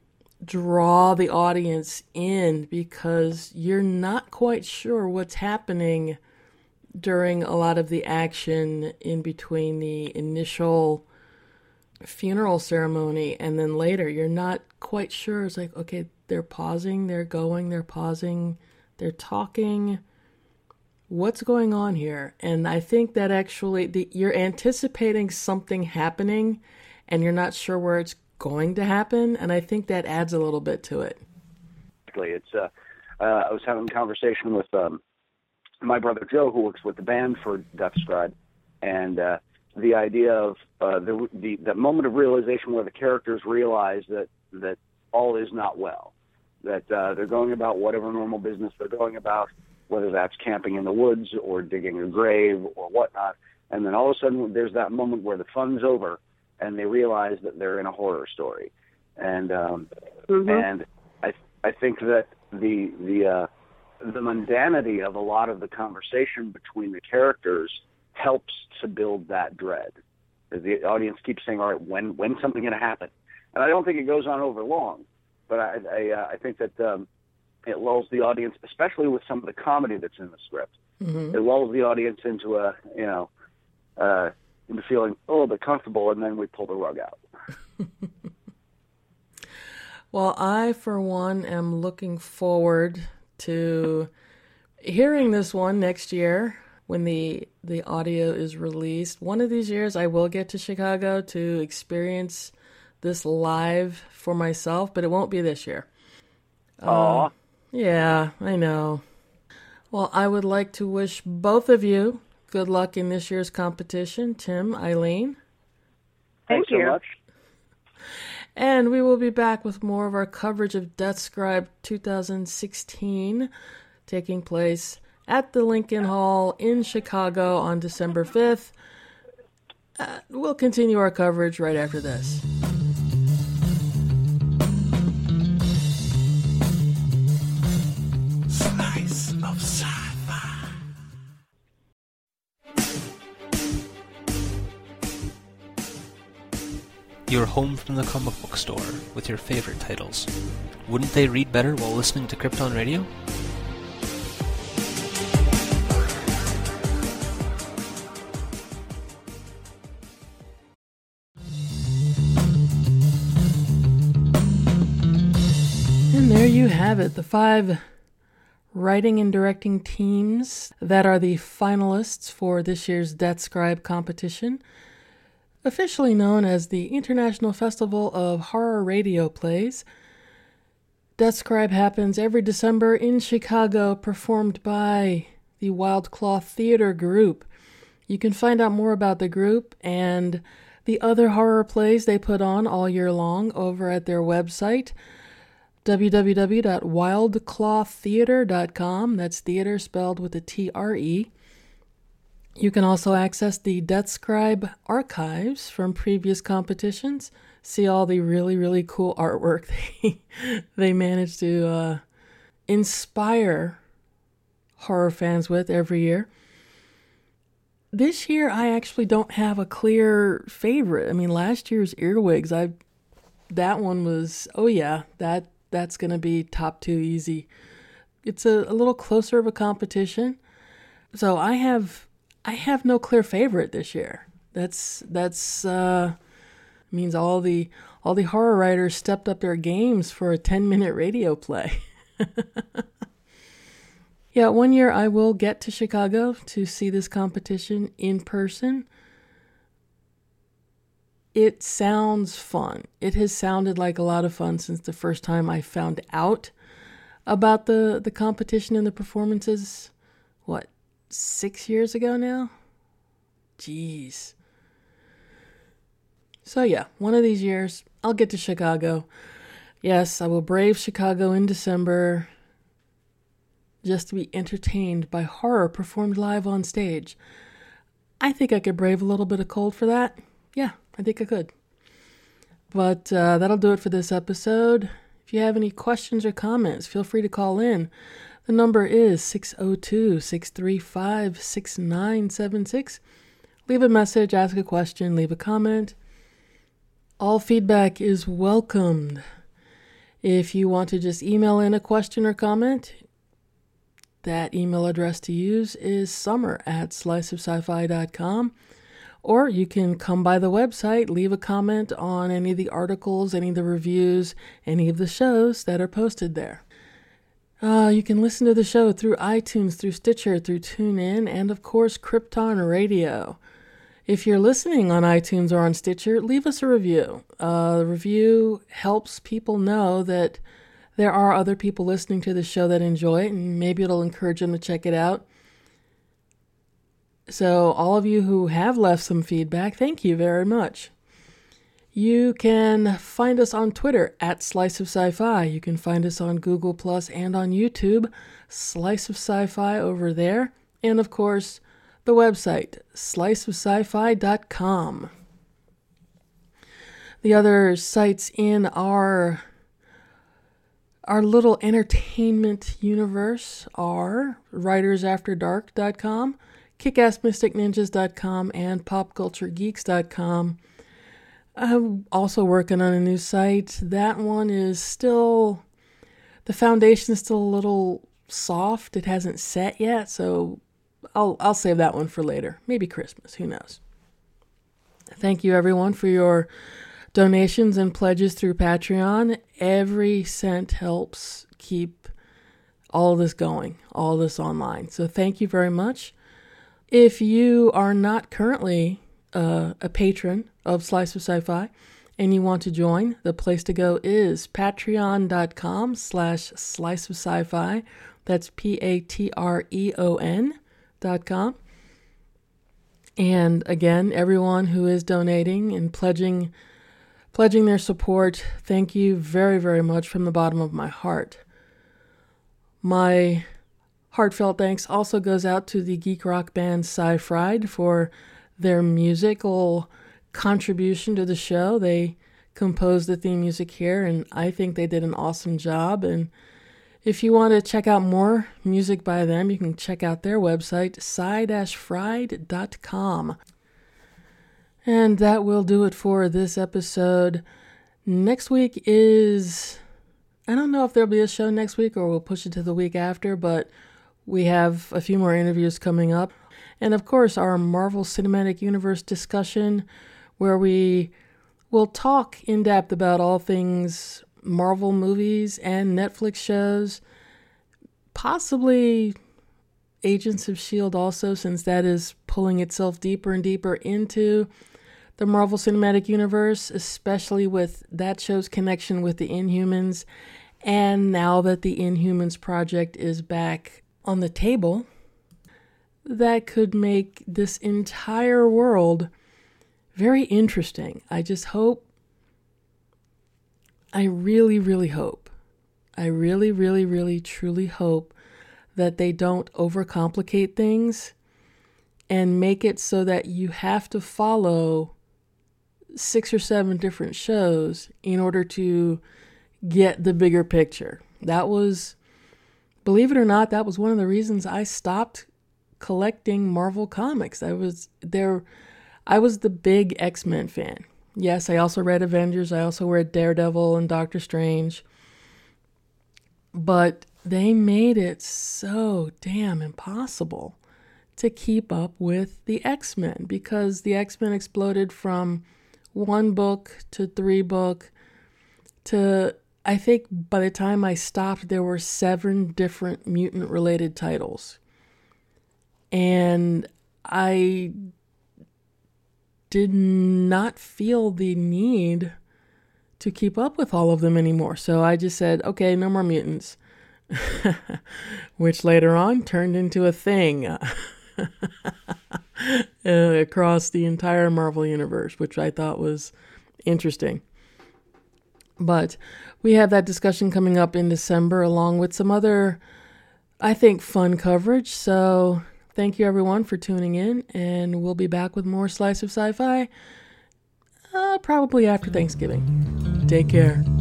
draw the audience in because you're not quite sure what's happening during a lot of the action in between the initial funeral ceremony and then later. You're not quite sure. It's like, okay, they're pausing, they're going, they're pausing, they're talking. What's going on here? And I think that actually the, you're anticipating something happening and you're not sure where it's going to happen, and I think that adds a little bit to it. It's uh, uh, I was having a conversation with um, my brother Joe, who works with the band for Death Scribe, and uh, the idea of uh, the, the that moment of realization where the characters realize that that all is not well, that uh, they're going about whatever normal business they're going about, whether that's camping in the woods or digging a grave or whatnot, and then all of a sudden there's that moment where the fun's over and they realize that they're in a horror story, and um, mm-hmm. and I I think that the the uh, the mundanity of a lot of the conversation between the characters helps to build that dread. As the audience keeps saying, "All right, when when's something going to happen?" And I don't think it goes on over long, but I I, uh, I think that um, it lulls the audience, especially with some of the comedy that's in the script. Mm-hmm. It lulls the audience into a you know. Uh, into feeling a little bit comfortable, and then we pull the rug out. Well, I, for one, am looking forward to hearing this one next year when the the audio is released. One of these years, I will get to Chicago to experience this live for myself, but it won't be this year. Aww. Uh, yeah, I know. Well, I would like to wish both of you good luck in this year's competition. Tim, Eileen. Thank Thank you. so much. And we will be back with more of our coverage of Death Scribe twenty sixteen, taking place at the Lincoln Hall in Chicago on December fifth. Uh, we'll continue our coverage right after this. Slice of sci-fi. You're home from the comic book store with your favorite titles. Wouldn't they read better while listening to Krypton Radio? And there you have it, the five writing and directing teams that are the finalists for this year's Death Scribe competition, officially known as the International Festival of Horror Radio Plays. Death Scribe happens every December in Chicago, performed by the Wild Claw Theater Group. You can find out more about the group and the other horror plays they put on all year long over at their website, w w w dot wild claw theater dot com. That's theater spelled with a T R E. You can also access the Death Scribe archives from previous competitions, see all the really, really cool artwork they, they manage to uh, inspire horror fans with every year. This year, I actually don't have a clear favorite. I mean, last year's Earwigs, I that one was, oh yeah, that that's going to be top two easy. It's a, a little closer of a competition. So I have I have no clear favorite this year. That's that's uh, means all the all the horror writers stepped up their games for a ten minute radio play. Yeah, one year I will get to Chicago to see this competition in person. It sounds fun. It has sounded like a lot of fun since the first time I found out about the, the competition and the performances. What, six years ago now? Jeez. So yeah, one of these years I'll get to Chicago. Yes, I will brave Chicago in December, just to be entertained by horror performed live on stage. I think I could brave a little bit of cold for that. Yeah, I think I could. But uh, that'll do it for this episode. If you have any questions or comments, feel free to call in. The number is six oh two, six three five, six nine seven six. Leave a message, ask a question, leave a comment. All feedback is welcomed. If you want to just email in a question or comment, that email address to use is summer at slice of sci fi dot com. Or you can come by the website, leave a comment on any of the articles, any of the reviews, any of the shows that are posted there. Uh, you can listen to the show through iTunes, through Stitcher, through TuneIn, and of course, Krypton Radio. If you're listening on iTunes or on Stitcher, leave us a review. Uh, the review helps people know that there are other people listening to the show that enjoy it, and maybe it'll encourage them to check it out. So all of you who have left some feedback, thank you very much. You can find us on Twitter at Slice of Sci-Fi. You can find us on Google Plus and on YouTube, Slice of Sci-Fi over there. And of course, the website, slice of sci fi dot com. The other sites in our Our little entertainment universe are writers after dark dot com, kick ass mystic ninjas dot com, and pop culture geeks dot com. I'm also working on a new site. That one is still, the foundation is still a little soft. It hasn't set yet, so I'll I'll save that one for later. Maybe Christmas, who knows. Thank you everyone for your donations and pledges through Patreon. Every cent helps keep all this going, all this online. So thank you very much. If you are not currently uh, a patron of Slice of Sci-Fi and you want to join, the place to go is patreon.com slash slice of sci-fi. That's P-A-T-R-E-O-N dot com. And again, everyone who is donating and pledging Pledging their support, thank you very, very much from the bottom of my heart. My heartfelt thanks also goes out to the geek rock band Sci-Fried for their musical contribution to the show. They composed the theme music here, and I think they did an awesome job. And if you want to check out more music by them, you can check out their website, sci dash fried dot com. And that will do it for this episode. Next week is, I don't know if there'll be a show next week or we'll push it to the week after, but we have a few more interviews coming up. And of course, our Marvel Cinematic Universe discussion, where we will talk in depth about all things Marvel movies and Netflix shows, possibly Agents of S H I E L D also, since that is pulling itself deeper and deeper into the Marvel Cinematic Universe, especially with that show's connection with the Inhumans. And now that the Inhumans project is back on the table, that could make this entire world very interesting. I just hope, I really, really hope, I really, really, really, truly hope that they don't overcomplicate things and make it so that you have to follow six or seven different shows in order to get the bigger picture. That was, believe it or not, that was one of the reasons I stopped collecting Marvel comics. I was there, I was the big X-Men fan. Yes, I also read Avengers. I also read Daredevil and Doctor Strange. But they made it so damn impossible to keep up with the X-Men, because the X-Men exploded from one book to three book to, I think by the time I stopped, there were seven different mutant-related titles. And I did not feel the need to keep up with all of them anymore. So I just said, okay, no more mutants. Which later on turned into a thing uh, across the entire Marvel universe, which I thought was interesting. But we have that discussion coming up in December, along with some other, I think, fun coverage. So thank you, everyone, for tuning in, and we'll be back with more Slice of Sci-Fi uh, probably after Thanksgiving. Take care.